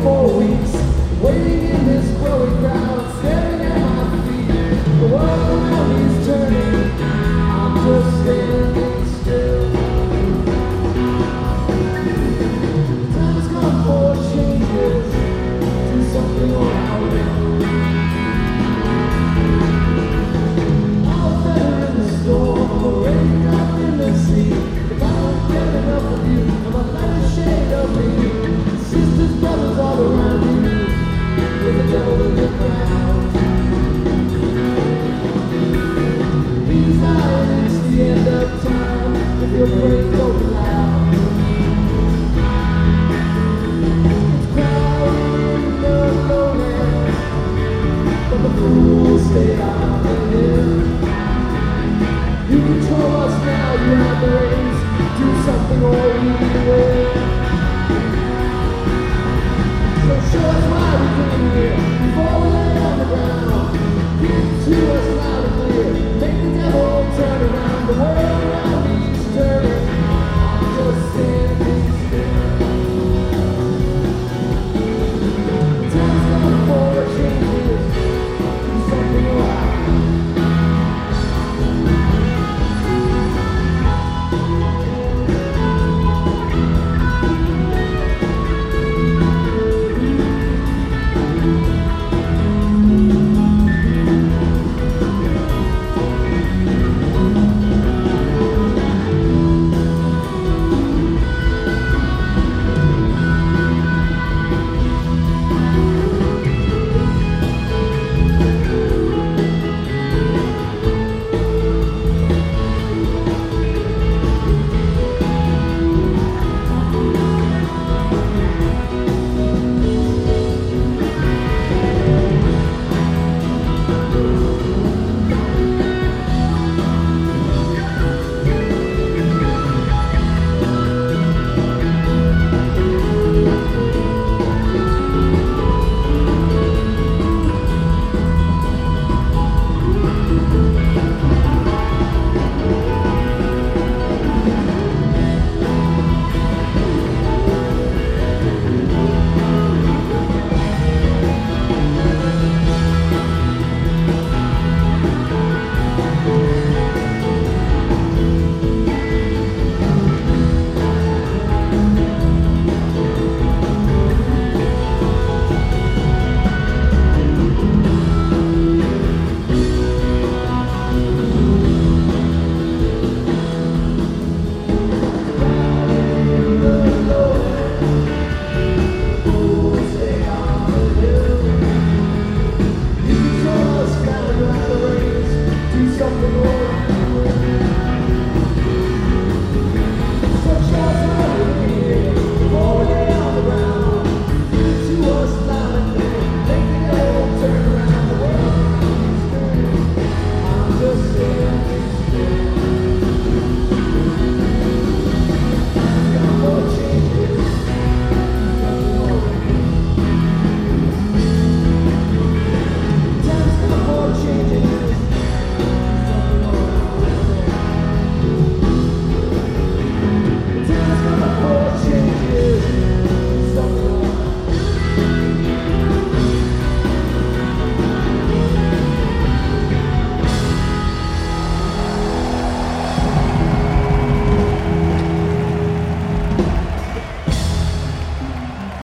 4 weeks, waiting in this growing crowd, staring at my feet. The world around me is turning, I'm just standing still. The time has come for changes, do something or I will. I'll feather in the storm, a raindrop in the sea. If I don't get enough of you, I'm a better shade of me. Sisters, brothers all around you, with the devil in the crowd. He's lying, it's the end of time, if your brain goes loud. It's crowded in the lowlands, but the fools stay out.